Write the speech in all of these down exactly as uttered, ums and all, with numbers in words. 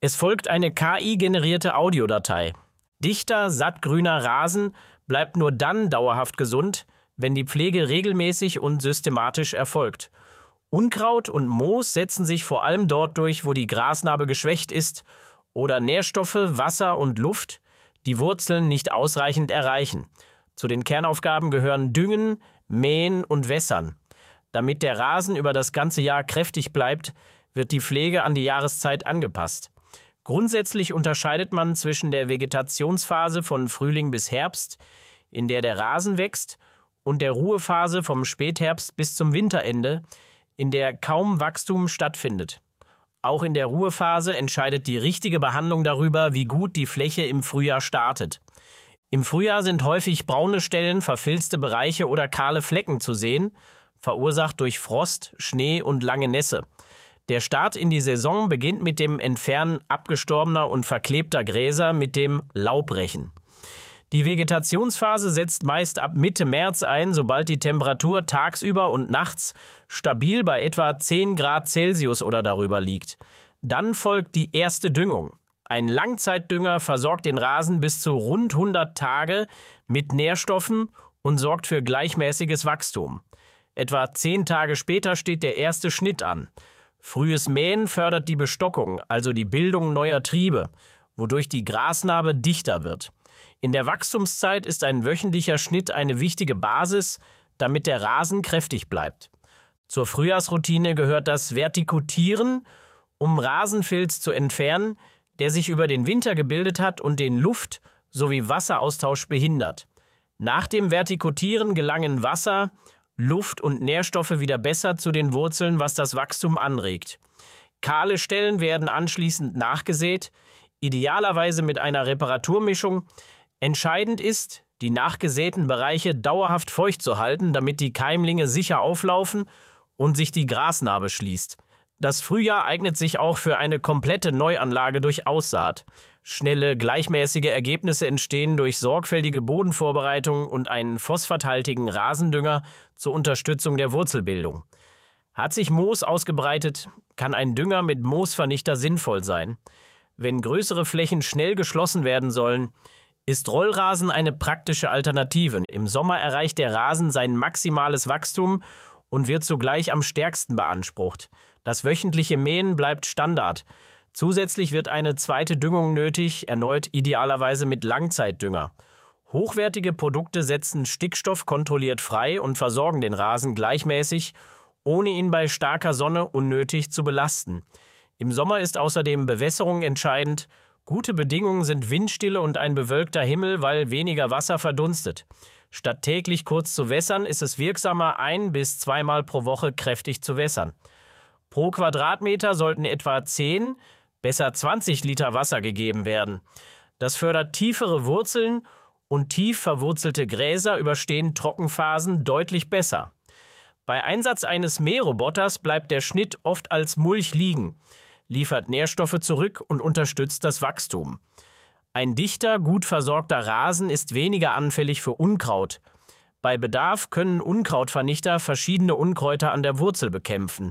Es folgt eine K I-generierte Audiodatei. Dichter, sattgrüner Rasen bleibt nur dann dauerhaft gesund, wenn die Pflege regelmäßig und systematisch erfolgt. Unkraut und Moos setzen sich vor allem dort durch, wo die Grasnarbe geschwächt ist oder Nährstoffe, Wasser und Luft die Wurzeln nicht ausreichend erreichen. Zu den Kernaufgaben gehören Düngen, Mähen und Wässern. Damit der Rasen über das ganze Jahr kräftig bleibt, wird die Pflege an die Jahreszeit angepasst. Grundsätzlich unterscheidet man zwischen der Vegetationsphase von Frühling bis Herbst, in der der Rasen wächst, und der Ruhephase vom Spätherbst bis zum Winterende, in der kaum Wachstum stattfindet. Auch in der Ruhephase entscheidet die richtige Behandlung darüber, wie gut die Fläche im Frühjahr startet. Im Frühjahr sind häufig braune Stellen, verfilzte Bereiche oder kahle Flecken zu sehen, verursacht durch Frost, Schnee und lange Nässe. Der Start in die Saison beginnt mit dem Entfernen abgestorbener und verklebter Gräser mit dem Laubbrechen. Die Vegetationsphase setzt meist ab Mitte März ein, sobald die Temperatur tagsüber und nachts stabil bei etwa zehn Grad Celsius oder darüber liegt. Dann folgt die erste Düngung. Ein Langzeitdünger versorgt den Rasen bis zu rund hundert Tage mit Nährstoffen und sorgt für gleichmäßiges Wachstum. Etwa zehn Tage später steht der erste Schnitt an. Frühes Mähen fördert die Bestockung, also die Bildung neuer Triebe, wodurch die Grasnarbe dichter wird. In der Wachstumszeit ist ein wöchentlicher Schnitt eine wichtige Basis, damit der Rasen kräftig bleibt. Zur Frühjahrsroutine gehört das Vertikutieren, um Rasenfilz zu entfernen, der sich über den Winter gebildet hat und den Luft- sowie Wasseraustausch behindert. Nach dem Vertikutieren gelangen Wasser, Luft und Nährstoffe wieder besser zu den Wurzeln, was das Wachstum anregt. Kahle Stellen werden anschließend nachgesät, idealerweise mit einer Reparaturmischung. Entscheidend ist, die nachgesäten Bereiche dauerhaft feucht zu halten, damit die Keimlinge sicher auflaufen und sich die Grasnarbe schließt. Das Frühjahr eignet sich auch für eine komplette Neuanlage durch Aussaat. Schnelle, gleichmäßige Ergebnisse entstehen durch sorgfältige Bodenvorbereitung und einen phosphathaltigen Rasendünger zur Unterstützung der Wurzelbildung. Hat sich Moos ausgebreitet, kann ein Dünger mit Moosvernichter sinnvoll sein. Wenn größere Flächen schnell geschlossen werden sollen, ist Rollrasen eine praktische Alternative. Im Sommer erreicht der Rasen sein maximales Wachstum und wird zugleich am stärksten beansprucht. Das wöchentliche Mähen bleibt Standard. Zusätzlich wird eine zweite Düngung nötig, erneut idealerweise mit Langzeitdünger. Hochwertige Produkte setzen Stickstoff kontrolliert frei und versorgen den Rasen gleichmäßig, ohne ihn bei starker Sonne unnötig zu belasten. Im Sommer ist außerdem Bewässerung entscheidend. Gute Bedingungen sind Windstille und ein bewölkter Himmel, weil weniger Wasser verdunstet. Statt täglich kurz zu wässern, ist es wirksamer, ein- bis zweimal pro Woche kräftig zu wässern. Pro Quadratmeter sollten etwa zehn, besser zwanzig Liter Wasser gegeben werden. Das fördert tiefere Wurzeln und tief verwurzelte Gräser überstehen Trockenphasen deutlich besser. Bei Einsatz eines Mähroboters bleibt der Schnitt oft als Mulch liegen, liefert Nährstoffe zurück und unterstützt das Wachstum. Ein dichter, gut versorgter Rasen ist weniger anfällig für Unkraut. Bei Bedarf können Unkrautvernichter verschiedene Unkräuter an der Wurzel bekämpfen.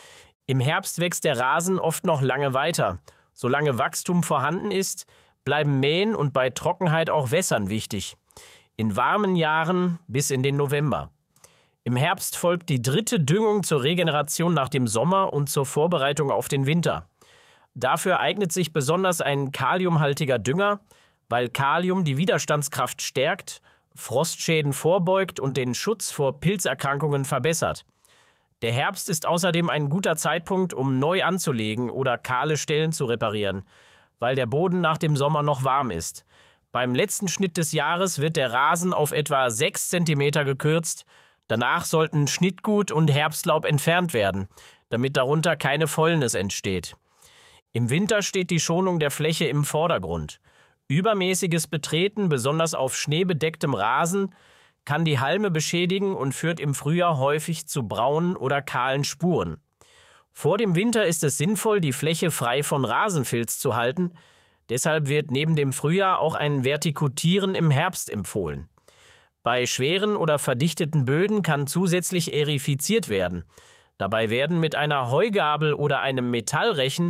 Im Herbst wächst der Rasen oft noch lange weiter. Solange Wachstum vorhanden ist, bleiben Mähen und bei Trockenheit auch Wässern wichtig. In warmen Jahren bis in den November. Im Herbst folgt die dritte Düngung zur Regeneration nach dem Sommer und zur Vorbereitung auf den Winter. Dafür eignet sich besonders ein kaliumhaltiger Dünger, weil Kalium die Widerstandskraft stärkt, Frostschäden vorbeugt und den Schutz vor Pilzerkrankungen verbessert. Der Herbst ist außerdem ein guter Zeitpunkt, um neu anzulegen oder kahle Stellen zu reparieren, weil der Boden nach dem Sommer noch warm ist. Beim letzten Schnitt des Jahres wird der Rasen auf etwa sechs Zentimeter gekürzt. Danach sollten Schnittgut und Herbstlaub entfernt werden, damit darunter keine Fäulnis entsteht. Im Winter steht die Schonung der Fläche im Vordergrund. Übermäßiges Betreten, besonders auf schneebedecktem Rasen, kann die Halme beschädigen und führt im Frühjahr häufig zu braunen oder kahlen Spuren. Vor dem Winter ist es sinnvoll, die Fläche frei von Rasenfilz zu halten. Deshalb wird neben dem Frühjahr auch ein Vertikutieren im Herbst empfohlen. Bei schweren oder verdichteten Böden kann zusätzlich erifiziert werden. Dabei werden mit einer Heugabel oder einem Metallrechen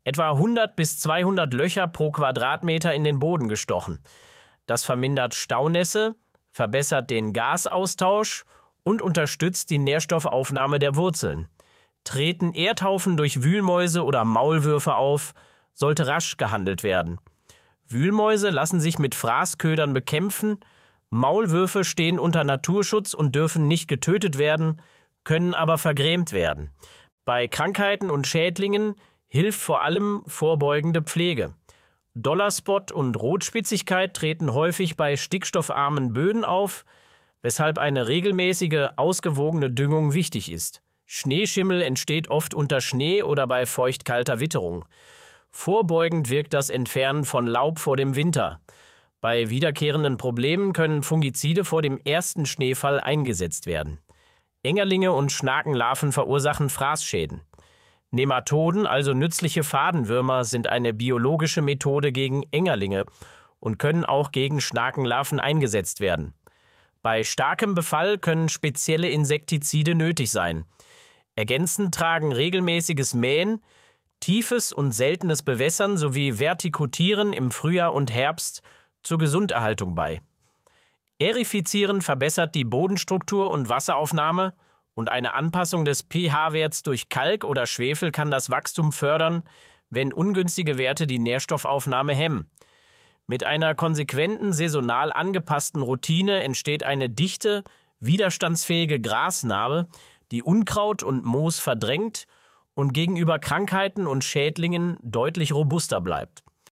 etwa hundert bis zweihundert Löcher pro Quadratmeter in den Boden gestochen. Das vermindert Staunässe, verbessert den Gasaustausch und unterstützt die Nährstoffaufnahme der Wurzeln. Treten Erdhaufen durch Wühlmäuse oder Maulwürfe auf, sollte rasch gehandelt werden. Wühlmäuse lassen sich mit Fraßködern bekämpfen, Maulwürfe stehen unter Naturschutz und dürfen nicht getötet werden, können aber vergrämt werden. Bei Krankheiten und Schädlingen hilft vor allem vorbeugende Pflege. Dollarspot und Rotspitzigkeit treten häufig bei stickstoffarmen Böden auf, weshalb eine regelmäßige, ausgewogene Düngung wichtig ist. Schneeschimmel entsteht oft unter Schnee oder bei feuchtkalter Witterung. Vorbeugend wirkt das Entfernen von Laub vor dem Winter. Bei wiederkehrenden Problemen können Fungizide vor dem ersten Schneefall eingesetzt werden. Engerlinge und Schnakenlarven verursachen Fraßschäden. Nematoden, also nützliche Fadenwürmer, sind eine biologische Methode gegen Engerlinge und können auch gegen Schnakenlarven eingesetzt werden. Bei starkem Befall können spezielle Insektizide nötig sein. Ergänzend tragen regelmäßiges Mähen, tiefes und seltenes Bewässern sowie Vertikutieren im Frühjahr und Herbst zur Gesunderhaltung bei. Erifizieren verbessert die Bodenstruktur und Wasseraufnahme und eine Anpassung des pH-Werts durch Kalk oder Schwefel kann das Wachstum fördern, wenn ungünstige Werte die Nährstoffaufnahme hemmen. Mit einer konsequenten, saisonal angepassten Routine entsteht eine dichte, widerstandsfähige Grasnarbe, die Unkraut und Moos verdrängt und gegenüber Krankheiten und Schädlingen deutlich robuster bleibt.